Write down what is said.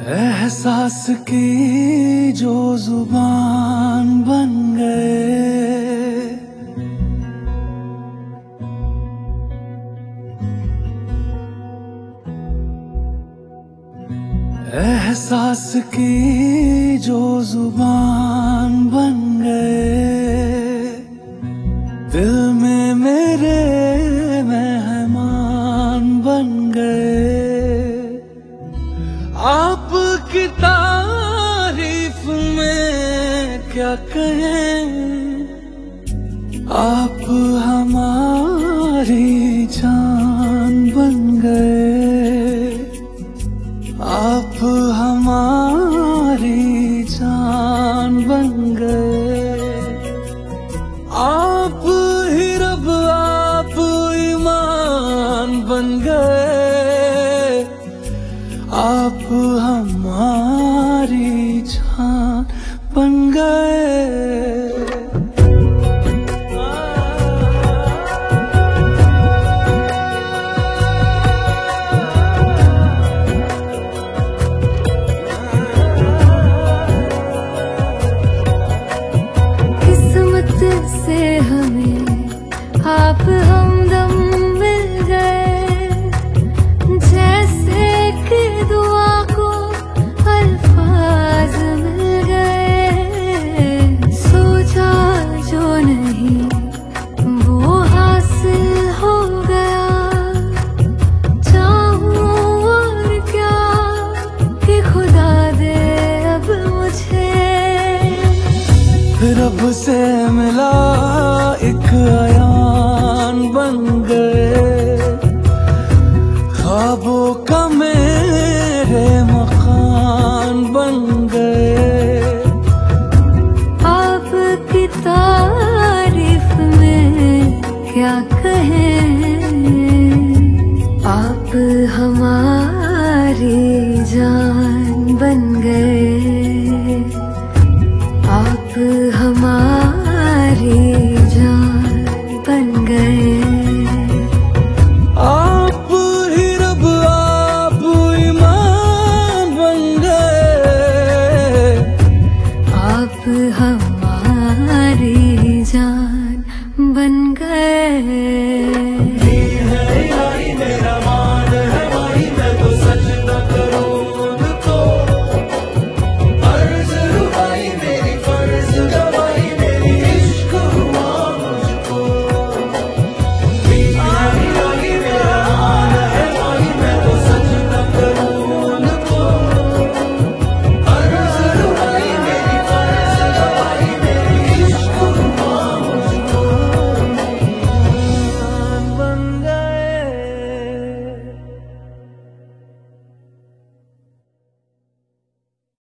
एहसास की जो जुबान बन गए, एहसास की जो जुबान बन गए, दिल में मेरे मेहमान बन गए। आपकी तारीफ में क्या कहें, आप हमारी जान बन गए, आप हमारी जान बन गए। आप ही रब आप ईमान बन गए, आप हमारी जान बन गए। किस्मत से हमें आप हमदम मिल गए, जैसे कि दुआ को अल्फाज मिल गए। सोचा जो नहीं वो हासिल हो गया, चाहूं और क्या कि खुदा दे अब मुझे। रब से मिला